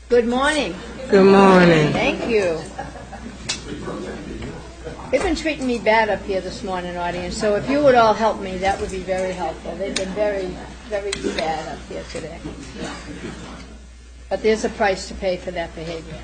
Good morning. Good morning. Thank you. They've been treating me bad up here this morning, audience, so if you would all help me, that would be very helpful. They've been very, very bad up here today. But there's a price to pay for that behavior.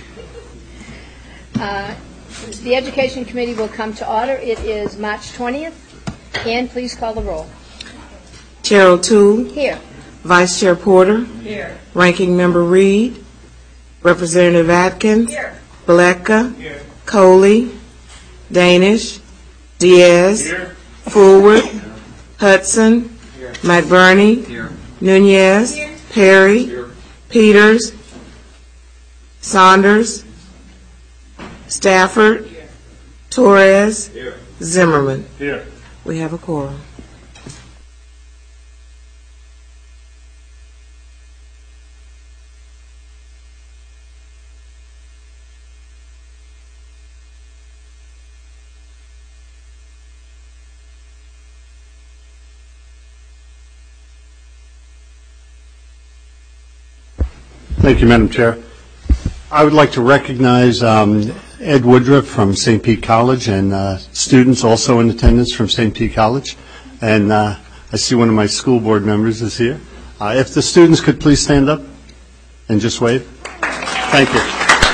The Education Committee will come to order. It is March 20th. Ann, please call the roll. Chair O'Toole. Here. Vice Chair Porter. Here. Ranking Member Reed. Representative Atkins. Here. Baleka. Here. Coley. Danish. Diaz. Here. Forward. Hudson. Here. McBurney. Here. Nunez. Here. Perry. Here. Peters. Saunders. Stafford. Here. Torres. Here. Zimmerman. Here. We have a quorum. Thank you, Madam Chair. I would like to recognize Ed Woodruff from St. Pete College and students also in attendance from St. Pete College. And I see one of my school board members is here. If the students could please stand up and just wave. Thank you.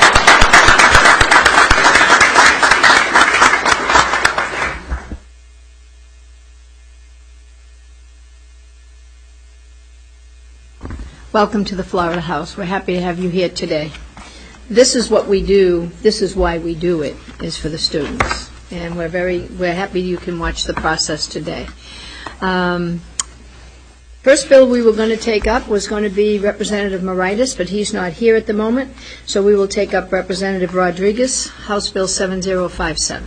Welcome to the Florida House. We're happy to have you here today. This is what we do. This is why we do it, is for the students. And we're happy you can watch the process today. First bill we were going to take up was going to be Representative Moritas, but he's not here at the moment. So we will take up Representative Rodriguez, House Bill 7057.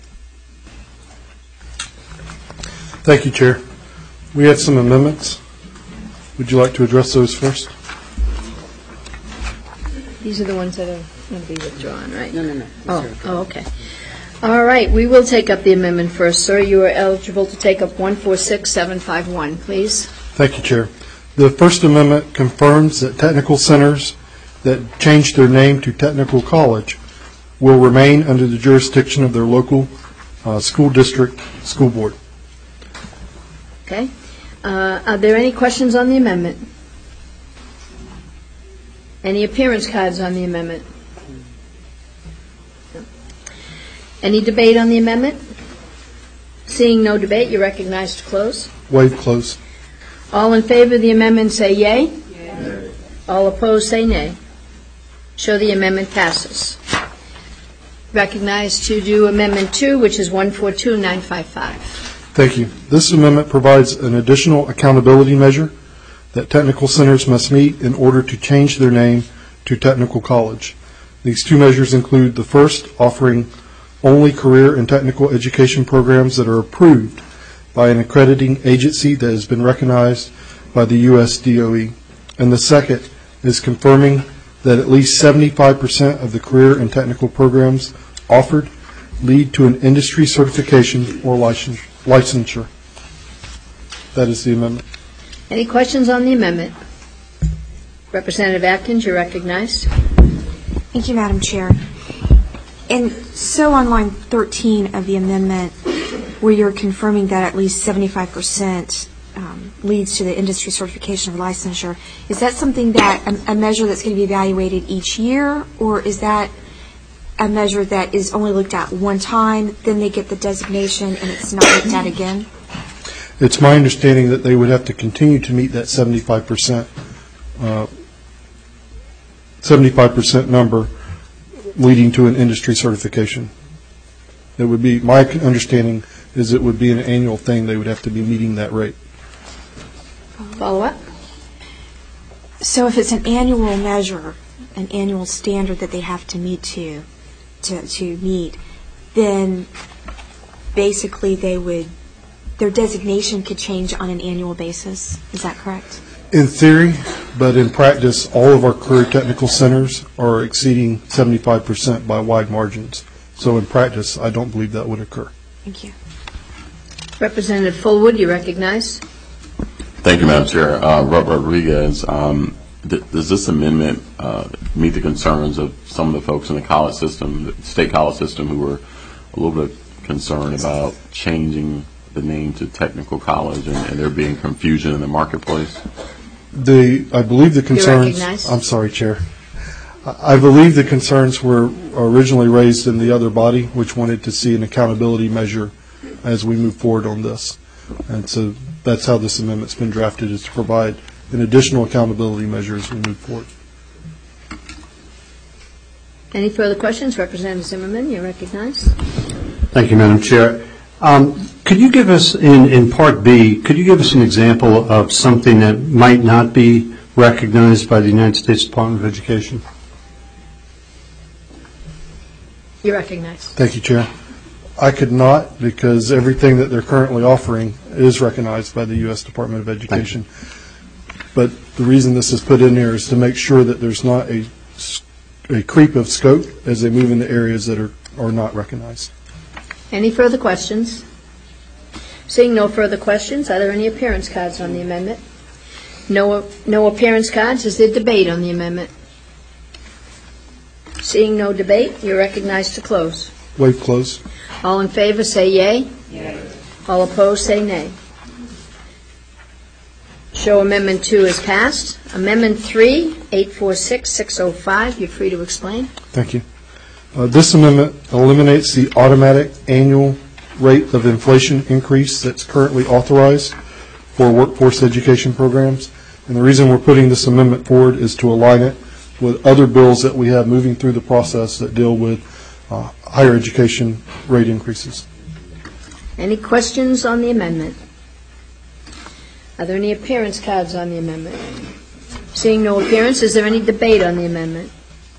Thank you, Chair. We have some amendments. Would you like to address those first? These are the ones that are going to be withdrawn, right? No. Oh, okay. All right, we will take up the amendment first. Sir, you are eligible to take up 146751, please. Thank you, Chair. The First Amendment confirms that technical centers that change their name to technical college will remain under the jurisdiction of their local school district school board. Okay. Are there any questions on the amendment? Any appearance cards on the amendment? No. Any debate on the amendment? Seeing no debate, you're recognized to close. Waive close. All in favor of the amendment say yea. Yea. All opposed say nay. Show the amendment passes. Recognized to do Amendment 2, which is 142955. Thank you. This amendment provides an additional accountability measure that technical centers must meet in order to change their name to technical college. These two measures include the first, offering only career and technical education programs that are approved by an accrediting agency that has been recognized by the U.S. DOE. And the second is confirming that at least 75% of the career and technical programs offered lead to an industry certification or licensure. That is the amendment. Any questions on the amendment? Representative Atkins, you're recognized. Thank you, Madam Chair. And so on line 13 of the amendment, where you're confirming that at least 75% leads to the industry certification of licensure, is that something that, a measure that's going to be evaluated each year, or is that a measure that is only looked at one time, then they get the designation and it's not looked at again? It's my understanding that they would have to continue to meet that 75% number leading to an industry certification. It would be, my understanding is it would be an annual thing. They would have to be meeting that rate. Follow up? So if it's an annual measure, an annual standard that they have to meet to meet, then basically their designation could change on an annual basis. Is that correct? In theory, but in practice, all of our career technical centers are exceeding 75% by wide margins. So in practice, I don't believe that would occur. Thank you. Representative Fullwood, you recognize. Thank you, Madam Chair. Robert Rodriguez. Does this amendment meet the concerns of some of the folks in the college system, the state college system, who were a little bit concerned about changing the name to technical college and there being confusion in the marketplace? I believe the concerns. recognized. I'm sorry, Chair. I believe the concerns were originally raised in the other body, which wanted to see an accountability measure as we move forward on this. And so that's how this amendment's been drafted, is to provide an additional accountability measure as we move forward. Any further questions? Representative Zimmerman, you're recognized. Thank you, Madam Chair. Could you give us, in Part B, could you give us an example of something that might not be recognized by the United States Department of Education? You're recognized. Thank you, Chair. I could not, because everything that they're currently offering is recognized by the U.S. Department of Education. But the reason this is put in there is to make sure that there's not a creep of scope as they move into areas that are not recognized. Any further questions? Seeing no further questions, are there any appearance cards on the amendment? No appearance cards. Is there debate on the amendment? Seeing no debate, you're recognized to close. Waive close. All in favor say yea. Yea. All opposed say nay. Show Amendment 2 is passed. Amendment 3, 846-605, you're free to explain. Thank you. This amendment eliminates the automatic annual rate of inflation increase that's currently authorized for workforce education programs. And the reason we're putting this amendment forward is to align it with other bills that we have moving through the process that deal with higher education rate increases. Any questions on the amendment? Are there any appearance cards on the amendment? Seeing no appearance, is there any debate on the amendment?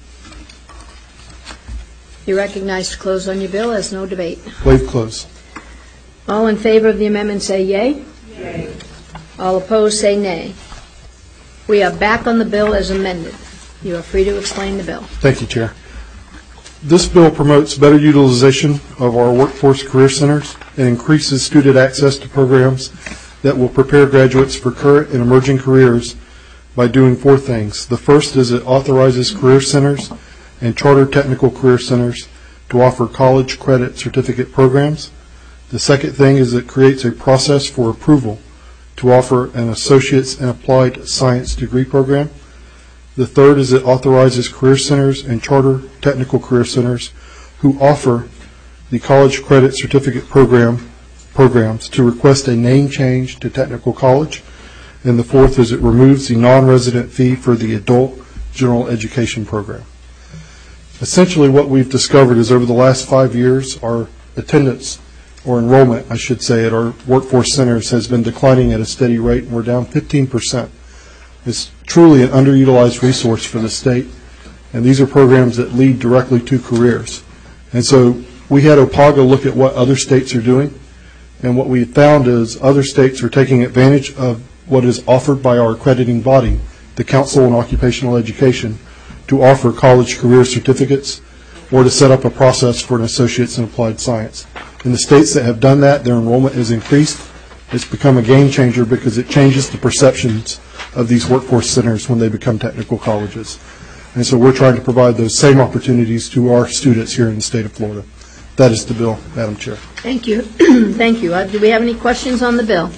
You're recognized to close on your bill. There's no debate. Waive close. All in favor of the amendment say yea. Yea. All opposed say nay. We are back on the bill as amended. You are free to explain the bill. Thank you, Chair. This bill promotes better utilization of our workforce career centers and increases student access to programs that will prepare graduates for current and emerging careers by doing four things. The first is it authorizes career centers and charter technical career centers to offer college credit certificate programs. The second thing is it creates a process for approval to offer an associate's in applied science degree program. The third is it authorizes career centers and charter technical career centers who offer the college credit certificate programs to request a name change to technical college. And the fourth is it removes the non-resident fee for the adult general education program. Essentially what we've discovered is over the last 5 years, our attendance, or enrollment, I should say, at our workforce centers has been declining at a steady rate, and we're down 15%. It's truly an underutilized resource for the state, and these are programs that lead directly to careers. And so we had OPAGA look at what other states are doing, and what we found is other states are taking advantage of what is offered by our accrediting body, the Council on Occupational Education, to offer college career certificates or to set up a process for an associate's in applied science. In the states that have done that, their enrollment has increased. It's become a game changer because it changes the perceptions of these workforce centers when they become technical colleges. And so we're trying to provide those same opportunities to our students here in the state of Florida. That is the bill, Madam Chair. Thank you. Thank you. Do we have any questions on the bill?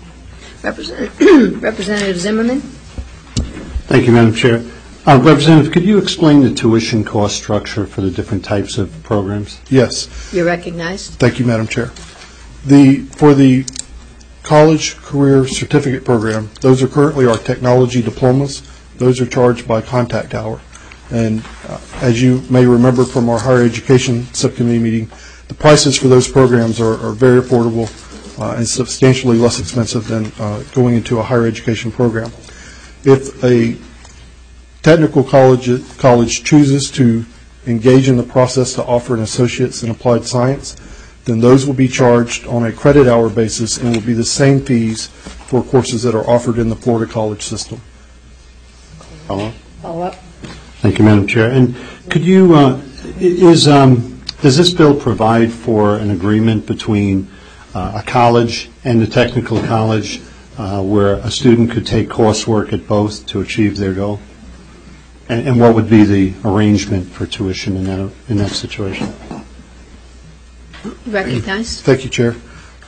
Representative Zimmerman. Thank you, Madam Chair. Representative, could you explain the tuition cost structure for the different types of programs? Yes. You're recognized. Thank you, Madam Chair. For the college career certificate program, those are currently our technology diplomas. Those are charged by contact hour. And as you may remember from our higher education subcommittee meeting, the prices for those programs are very affordable and substantially less expensive than going into a higher education program. If a technical college chooses to engage in the process to offer an associate's in applied science, then those will be charged on a credit hour basis and will be the same fees for courses that are offered in the Florida college system. Follow up. Thank you, Madam Chair. And could you, does this bill provide for an agreement between a college and the technical college where a student could take coursework at both to achieve their goal? And what would be the arrangement for tuition in that situation? Recognized. Thank you, Chair.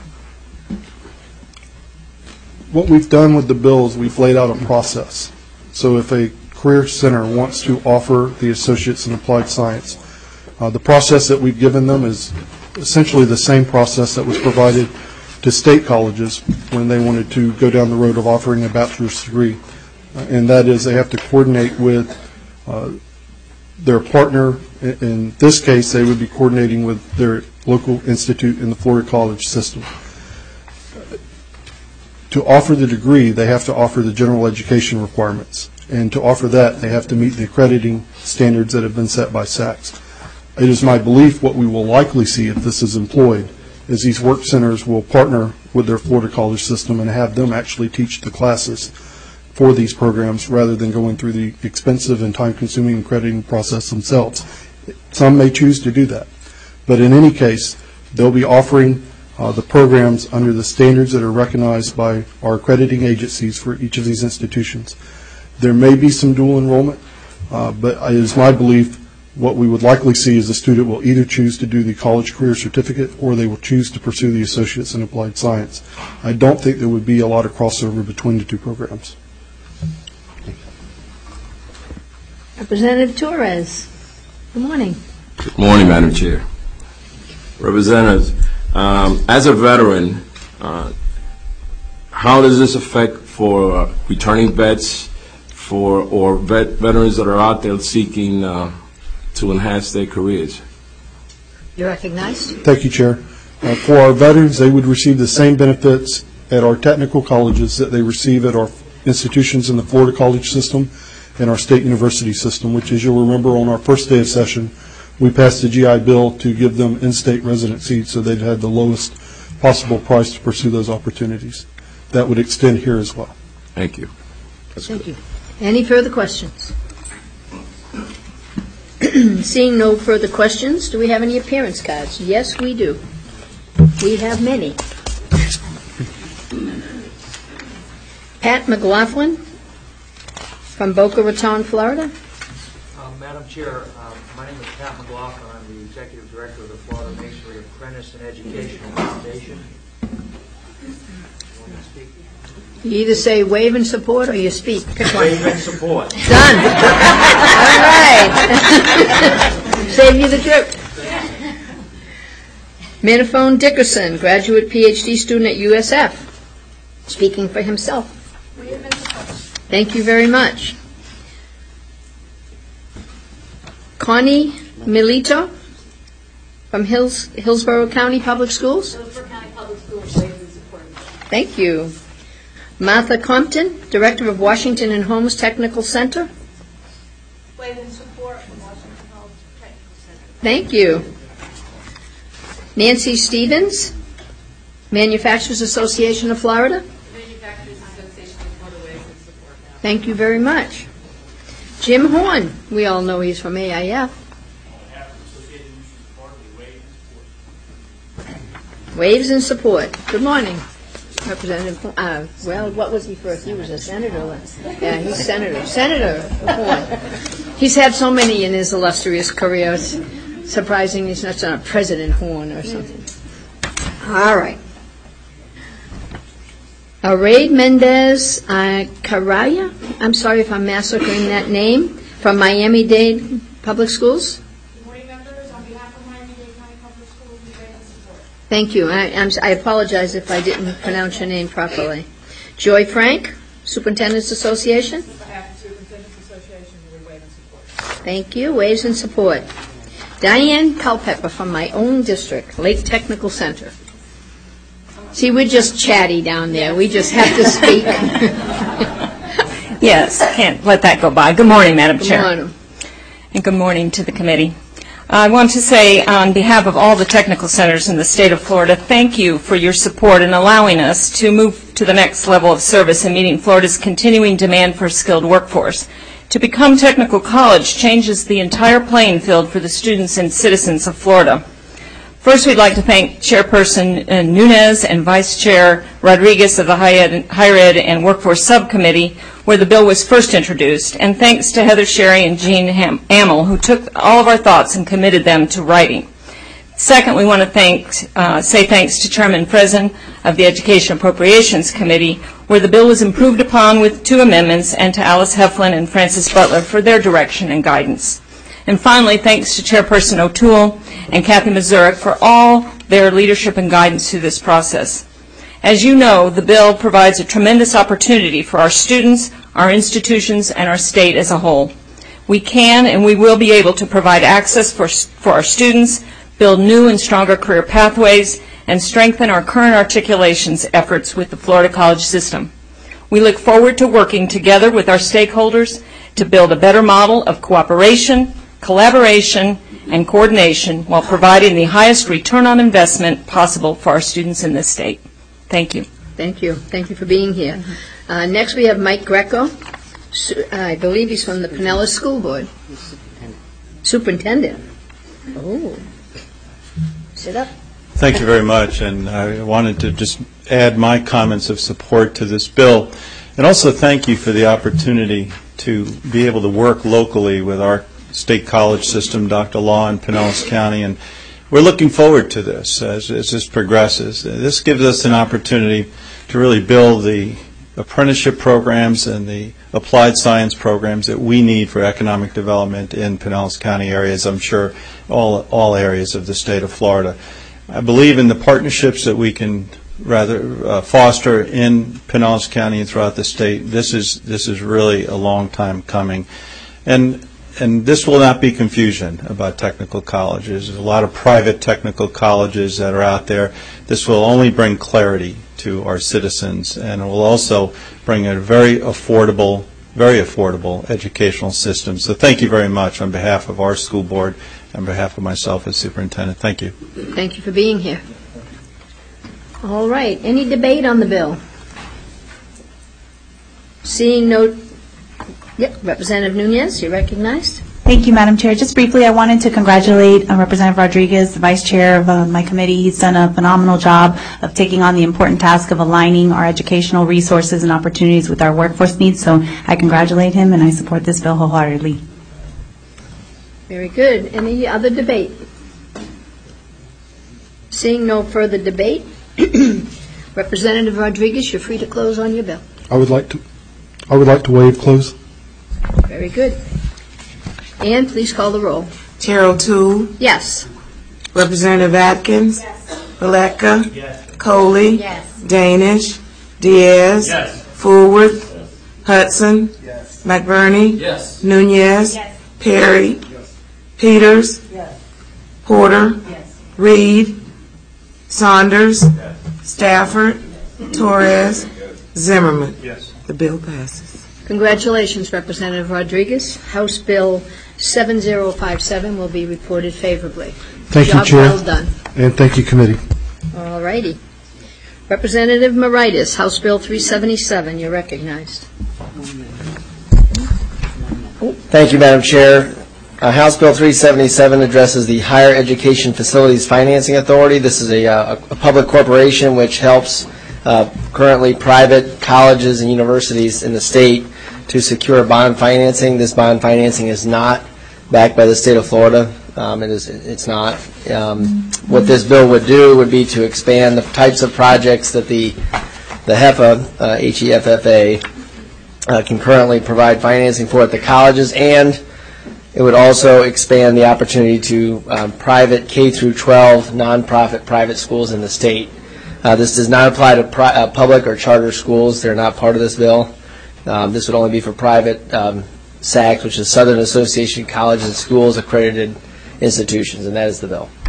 What we've done with the bill is we've laid out a process. So if a career center wants to offer the Associates in Applied Science, the process that we've given them is essentially the same process that was provided to state colleges when they wanted to go down the road of offering a bachelor's degree. And that is they have to coordinate with their partner. In this case, they would be coordinating with their local institute in the Florida college system. To offer the degree, they have to offer the general education requirements. And to offer that, they have to meet the accrediting standards that have been set by SACS. It is my belief what we will likely see if this is employed is these work centers will partner with their Florida college system and have them actually teach the classes for these programs rather than going through the expensive and time-consuming accrediting process themselves. Some may choose to do that. But in any case, they'll be offering the programs under the standards that are recognized by our accrediting agencies for each of these institutions. There may be some dual enrollment, but it is my belief what we would likely see is the student will either choose to do the college career certificate or they will choose to pursue the Associates in Applied Science. I don't think there would be a lot of crossover between the two programs. Representative Torres. Good morning. Good morning, Madam Chair. Representatives, as a veteran, how does this affect for returning vets or veterans that are out there seeking to enhance their careers? You're recognized. Thank you, Chair. For our veterans, they would receive the same benefits at our technical colleges that they receive at our institutions in the Florida college system and our state university system, which, as you'll remember, on our first day of session, we passed the GI Bill to give them in-state residency so they'd had the lowest possible price to pursue those opportunities. That would extend here as well. Thank you. Thank you. Any further questions? Seeing no further questions, do we have any appearance cards? Yes, we do. We have many. Pat McLaughlin from Boca Raton, Florida. Madam Chair, my name is Pat McLaughlin. I'm the Executive Director of the Florida Masonry Apprentice and Educational Foundation. You either say wave in support or you speak. Pick one. Wave in support. Done. All right. Save you the trip. Manafone Dickerson, graduate PhD student at USF, speaking for himself. Thank you very much. Connie Milito from Hillsborough County Public Schools. Hillsborough County Public Schools, waves in support. Thank you. Martha Compton, Director of Washington and Holmes Technical Center. Wave in support from Washington Holmes Technical Center. Thank you. Nancy Stevens, Manufacturers Association of Florida. Manufacturers Association of Florida, waves in support. Thank you very much. Jim Horn, we all know he's from AIF. Waves in support. Good morning, Representative Horn. Well, what was he first? He was a senator. Yeah, he's senator. Senator Horn. He's had so many in his illustrious career. It's surprising he's not a President Horn or something. All right. Araid Mendez Caraya, I'm sorry if I'm massacring that name, from Miami-Dade Public Schools. Good morning, members. On behalf of Miami-Dade County Public Schools, we wave in support. Thank you. I apologize if I didn't pronounce your name properly. Joy Frank, Superintendent's Association. On behalf of Superintendent's Association, we wave in support. Thank you. Waves in support. Diane Culpepper from my own district, Lake Technical Center. See, we're just chatty down there. We just have to speak. Yes, can't let that go by. Good morning, Madam Chair. Good morning. And good morning to the committee. I want to say on behalf of all the technical centers in the state of Florida, thank you for your support in allowing us to move to the next level of service in meeting Florida's continuing demand for a skilled workforce. To become technical college changes the entire playing field for the students and citizens of Florida. First, we'd like to thank Chairperson Nunes and Vice Chair Rodriguez of the Higher Ed and Workforce Subcommittee, where the bill was first introduced, and thanks to Heather Sherry and Jean Amel, who took all of our thoughts and committed them to writing. Second, we want to say thanks to Chairman Fresen of the Education Appropriations Committee, where the bill was improved upon with 2 amendments, and to Alice Heflin and Francis Butler for their direction and guidance. And finally, thanks to Chairperson O'Toole and Kathy Mazurek for all their leadership and guidance through this process. As you know, the bill provides a tremendous opportunity for our students, our institutions, and our state as a whole. We can and we will be able to provide access for our students, build new and stronger career pathways, and strengthen our current articulations efforts with the Florida college system. We look forward to working together with our stakeholders to build a better model of cooperation, collaboration, and coordination while providing the highest return on investment possible for our students in this state. Thank you. Thank you. Thank you for being here. Next, we have Mike Greco. I believe he's from the Pinellas School Board. Superintendent. Oh. Sit up. Thank you very much, and I wanted to just add my comments of support to this bill, and also thank you for the opportunity to be able to work locally with our state college system, Dr. Law in Pinellas County, and we're looking forward to this as this progresses. This gives us an opportunity to really build the apprenticeship programs and the applied science programs that we need for economic development in Pinellas County areas, I'm sure all areas of the state of Florida. I believe in the partnerships that we can foster in Pinellas County and throughout the state. This is really a long time coming. And this will not be confusion about technical colleges. There's a lot of private technical colleges that are out there. This will only bring clarity to our citizens, and it will also bring a very affordable educational system. So thank you very much on behalf of our school board, on behalf of myself as superintendent. Thank you. Thank you for being here. All right. Any debate on the bill? Seeing no... Yep. Representative Nunes, you're recognized. Thank you, Madam Chair. Just briefly, I wanted to congratulate Representative Rodriguez, the Vice Chair of my committee. He's done a phenomenal job of taking on the important task of aligning our educational resources and opportunities with our workforce needs. So I congratulate him, and I support this bill wholeheartedly. Very good. Any other debate? Seeing no further debate, Representative Rodriguez, you're free to close on your bill. I would like to waive close. Very good. And please call the roll. Chair O'Toole? Yes. Representative Atkins? Yes. Valeka? Yes. Coley? Yes. Danish? Diaz? Yes. Forward? Yes. Hudson? Yes. McBurney? Yes. Nunez? Yes. Perry? Yes. Peters? Yes. Porter? Yes. Reed? Saunders? Yes. Stafford? Yes. Torres? Yes. Zimmerman? Yes. The bill passes. Congratulations, Representative Rodriguez. House Bill 7057 will be reported favorably. Thank you, Chair. Job well done. And thank you, committee. All righty. Representative Moraitis, House Bill 377, you're recognized. Thank you, Madam Chair. House Bill 377 addresses the Higher Education Facilities Financing Authority. This is a public corporation which helps currently private colleges and universities in the state to secure bond financing. This bond financing is not backed by the state of Florida. It's not. What this bill would do would be to expand the types of projects that the HEFA, HEFFA, can currently provide financing for at the colleges, and it would also expand the opportunity to private K through 12 nonprofit private schools in the state. This does not apply to public or charter schools. They're not part of this bill. This would only be for private SACs, which is Southern Association of Colleges and Schools Accredited Institutions, and that is the bill.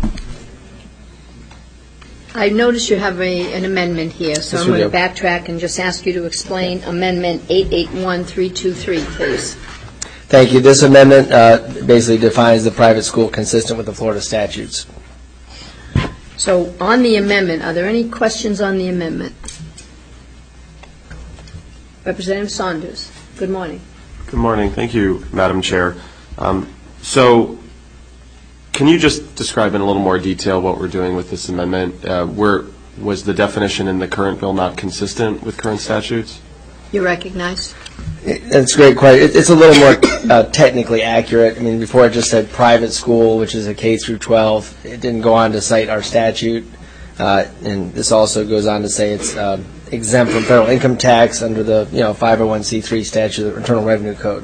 I notice you have an amendment here, so Yes, I'm going to we do. backtrack and just ask you to explain Amendment 881323, please. Thank you. This amendment basically defines the private school consistent with the Florida statutes. So on the amendment, are there any questions on the amendment? Representative Saunders, good morning. Good morning. Thank you, Madam Chair. So Can you just describe in a little more detail what we're doing with this amendment? Where was the definition in the current bill not consistent with current statutes? You recognize? That's a great question. It's a little more technically accurate. I mean, before it just said private school, which is a K through 12. It didn't go on to cite our statute. And this also goes on to say it's exempt from federal income tax under the 501c3 statute of the Internal Revenue Code.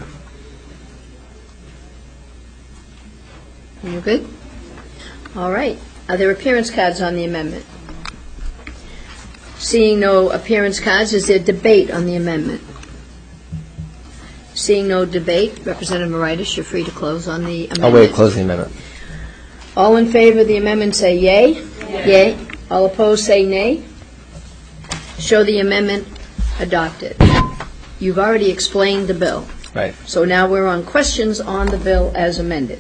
You good? All right. Are there appearance cards on the amendment? Seeing no appearance cards, is there debate on the amendment? Seeing no debate, Representative Moritas, you're free to close on the amendment. I'll waive closing amendment. All in favor of the amendment say yay. Yay. All opposed say nay. Show the amendment adopted. You've already explained the bill. Right. So now we're on questions on the bill as amended.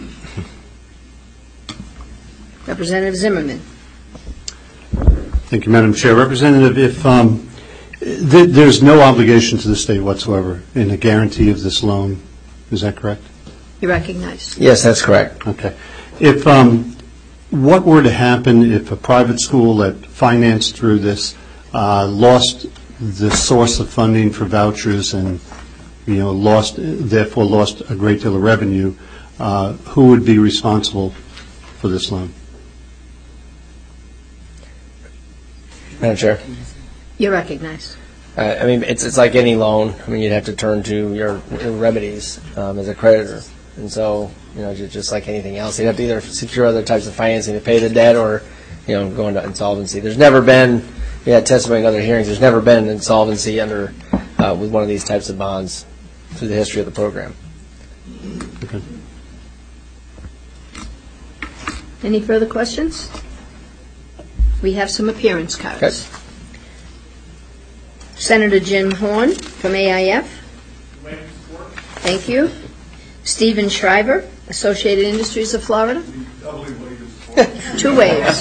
Representative Zimmerman. Thank you, Madam Chair. Representative, if there's no obligation to the state whatsoever in the guarantee of this loan, is that correct? You recognize? Yes, that's correct. Okay. If what were to happen if a private school that financed through this lost the source of funding for vouchers and therefore lost a great deal of revenue, who would be responsible for this loan? Madam Chair. You recognize? I mean, it's like any loan. I mean, you'd have to turn to your remedies as a creditor. And so, just like anything else, you'd have to either secure other types of financing to pay the debt or, go into insolvency. There's never been, we had testimony in other hearings, there's never been an insolvency under with one of these types of bonds through the history of the program. Okay. Any further questions? We have some appearance cards. Okay. Senator Jim Horn from AIF. Thank you. Stephen Shriver, Associated Industries of Florida. 2 waves.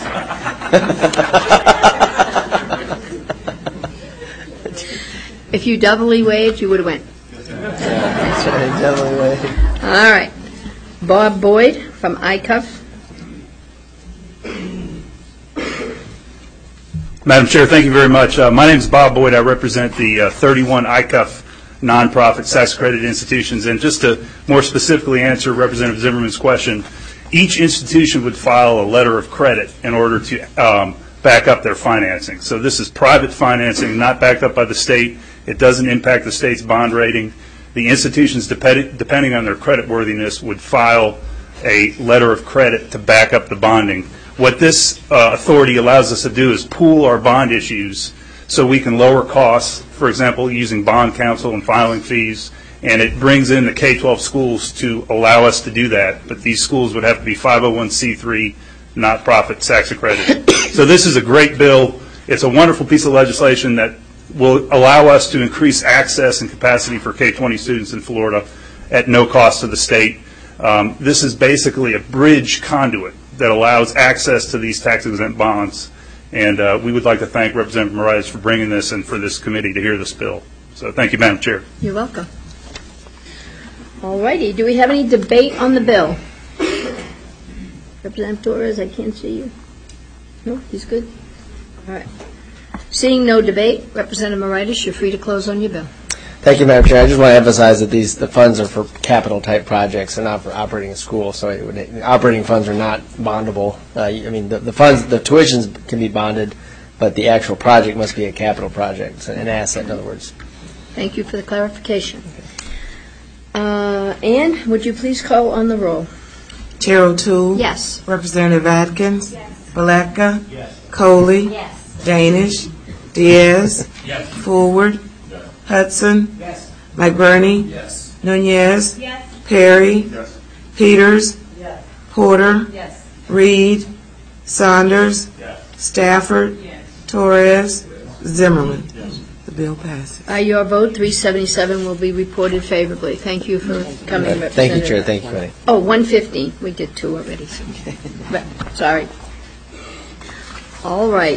If you doubly waved, you would have went. That's right, doubly waved. All right. Bob Boyd from ICUF. Madam Chair, thank you very much. My name is Bob Boyd. I represent the 31 ICUF nonprofit tax-accredited institutions. And just to more specifically answer Representative Zimmerman's question, each institution would file a letter of credit in order to back up their financing. So this is private financing, not backed up by the state. It doesn't impact the state's bond rating. The institutions, depending on their creditworthiness, would file a letter of credit to back up the bonding. What this authority allows us to do is pool our bond issues so we can lower costs, for example, using bond counsel and filing fees, and it brings in the K-12 schools to allow us to do that. But these schools would have to be 501c3, not profit tax accredited. So this is a great bill. It's a wonderful piece of legislation that will allow us to increase access and capacity for K-20 students in Florida at no cost to the state. This is basically a bridge conduit that allows access to these tax-exempt bonds. And we would like to thank Representative Moritas for bringing this and for this committee to hear this bill. So thank you, Madam Chair. You're welcome. All righty. Do we have any debate on the bill? Representative Torres, I can't see you. No, he's good. All right. Seeing no debate, Representative Moritas, you're free to close on your bill. Thank you, Madam Chair. I just want to emphasize that the funds are for capital-type projects. They're not for operating a school. So operating funds are not bondable. I mean, the funds, the tuitions can be bonded, but the actual project must be a capital project, so an asset, in other words. Thank you for the clarification. Ann, would you please call on the roll? Chair O'Toole? Yes. Representative Atkins? Yes. Baleka? Yes. Coley? Yes. Danish? Diaz? Yes. Forward? Yes. Hudson? Yes. McBurney? Yes. Nunez? Yes. Perry? Yes. Peters? Yes. Porter? Yes. Reed? Saunders? Yes. Stafford? Yes. Torres? Zimmerman? Yes. The bill passes. Your vote, 377, will be reported favorably. Thank you for coming, Representative. Thank you, Chair. Thank you, Committee. Oh, 115. We did 2 already. Sorry. All right.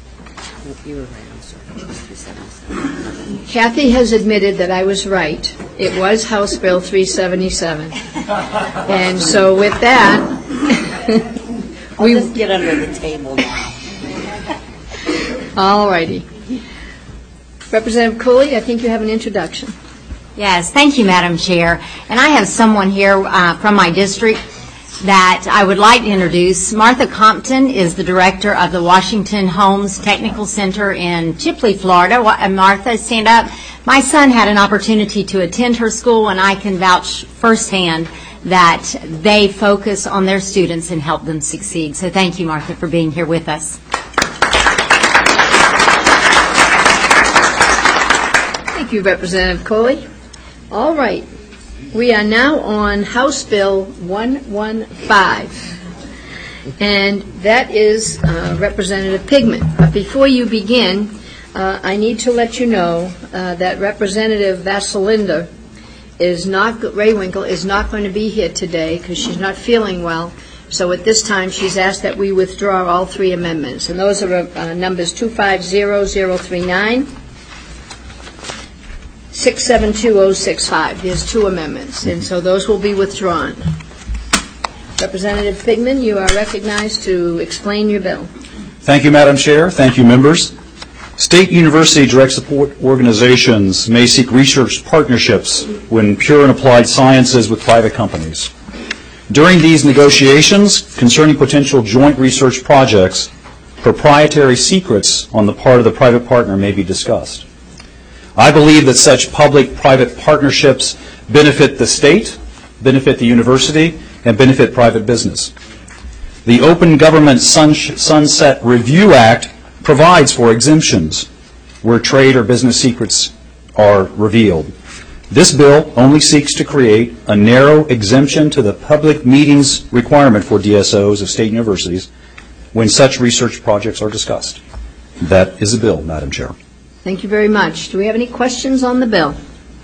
You were right, I'm sorry. 377. Kathy has admitted that I was right It was House Bill 377. And so with that, I'll just get under the table now. all righty. Representative Cooley, I think you have an introduction. Yes, thank you, Madam Chair. And I have someone here from my district that I would like to introduce. Martha Compton is the director of the Washington Holmes Technical Center in Chipley, Florida. Martha, stand up. My son had an opportunity to attend her school, and I can vouch firsthand that they focus on their students and help them succeed. So thank you, Martha, for being here with us. Thank you, Representative Coley. All right. We are now on House Bill 115, and that is Representative Pigman. But before you begin, I need to let you know that Representative Vasilinder Raywinkle is not going to be here today because she's not feeling well. So at this time, she's asked that we withdraw all three amendments, and those are numbers 250039. 672065. There's two amendments, and so those will be withdrawn. Representative Pigman, you are recognized to explain your bill. Thank you, Madam Chair. Thank you, members. State University Direct Support Organizations may seek research partnerships when pure and applied sciences with private companies. During these negotiations concerning potential joint research projects, proprietary secrets on the part of the private partner may be discussed. I believe that such public-private partnerships benefit the state, benefit the university, and benefit private business. The Open Government Sunset Review Act provides for exemptions where trade or business secrets are revealed. This bill only seeks to create a narrow exemption to the public meetings requirement for DSOs of state universities when such research projects are discussed. That is a bill, Madam Chair. Thank you very much. Do we have any questions on the bill?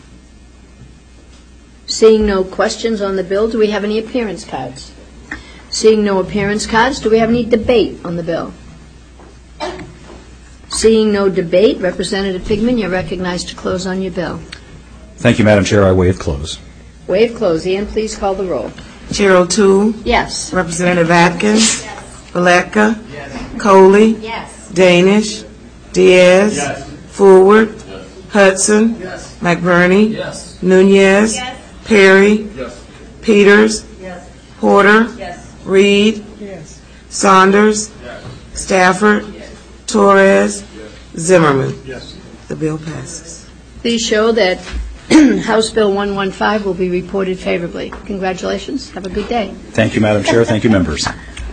Seeing no questions on the bill, do we have any appearance cards? Seeing no appearance cards, do we have any debate on the bill? Seeing no debate, Representative Pigman, you're recognized to close on your bill. Thank you, Madam Chair. I waive close. Waive close. Ian, please call the roll. Chair O'Toole? Yes. Representative Atkins? Yes. Valletta? Yes. Coley? Yes. Danish? Diaz? Yes. Forward? Yes. Hudson? Yes. McBurney? Yes. Nunez? Yes. Perry? Yes. Peters? Yes. Porter? Yes. Reed? Yes. Saunders? Yes. Stafford? Yes. Torres? Yes. Zimmerman? Yes. The bill passes. Please show that House Bill 115 will be reported favorably. Congratulations. Have a good day. Thank you, Madam Chair. Thank you, members.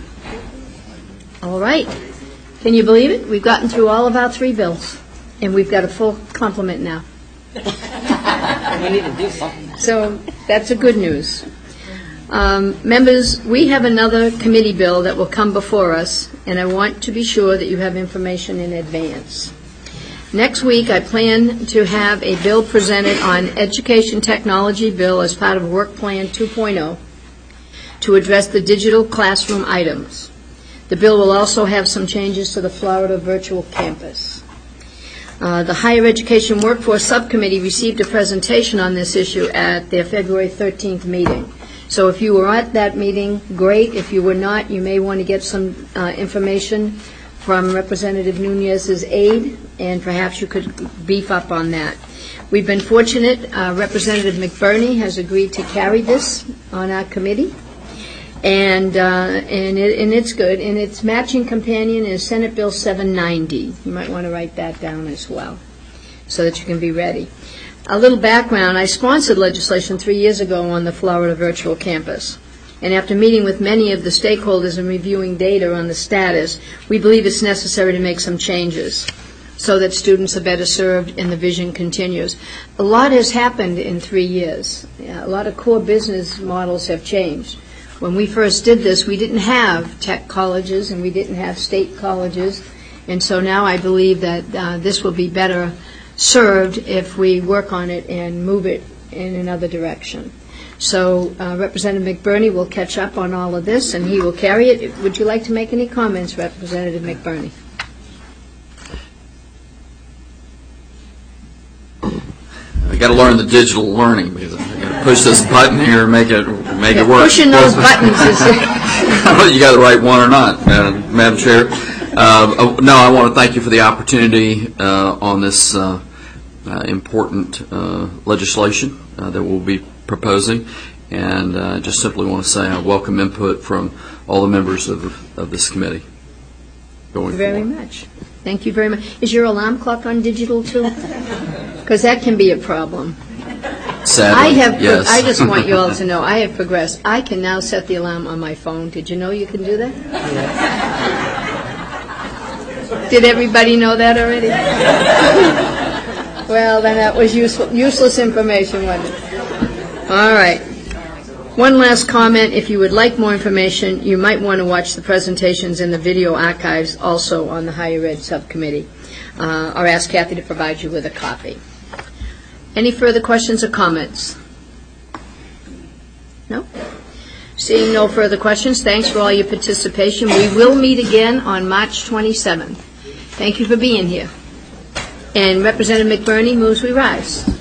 All right. Can you believe it? We've gotten through all of our three bills, and we've got a full complement now. We need to do something. So that's a good news. Members, we have another committee bill that will come before us, and I want to be sure that you have information in advance. Next week, I plan to have a bill presented on Education Technology Bill as part of Work Plan 2.0 to address the digital classroom items. The bill will also have some changes to the Florida Virtual Campus. The Higher Education Workforce Subcommittee received a presentation on this issue at their February 13th meeting. So if you were at that meeting, great. If you were not, you may want to get some information from Representative Nunez's aide, and perhaps you could beef up on that. We've been fortunate. Representative McBurney has agreed to carry this on our committee, and it's good. And its matching companion is Senate Bill 790. You might want to write that down as well, so that you can be ready. A little background: I sponsored legislation 3 years ago on the Florida Virtual Campus. And after meeting with many of the stakeholders and reviewing data on the status, we believe it's necessary to make some changes so that students are better served and the vision continues. A lot has happened in 3 years. A lot of core business models have changed. When we first did this, we didn't have tech colleges and we didn't have state colleges. And so now I believe that this will be better served if we work on it and move it in another direction. So Representative McBurney will catch up on all of this, and he will carry it. Would you like to make any comments, Representative McBurney? I got to learn the digital learning because I got to push this button here and make it work. Pushing those buttons is. I don't know if you got the right one or not, Madam Chair. No, I want to thank you for the opportunity on this important legislation that we'll be proposing, and I just simply want to say I welcome input from all the members of this committee going forward. Very much. Thank you very much. Is your alarm clock on digital too? Because that can be a problem. Sadly, yes. I just want you all to know I have progressed. I can now set the alarm on my phone. Did you know you can do that? Yes. Did everybody know that already? Well, then that was useless information, wasn't it? All right. One last comment. If you would like more information, you might want to watch the presentations in the video archives also on the Higher Ed Subcommittee, or ask Kathy to provide you with a copy. Any further questions or comments? No? Seeing no further questions, thanks for all your participation. We will meet again on March 27th. Thank you for being here. And Representative McBurney moves we rise.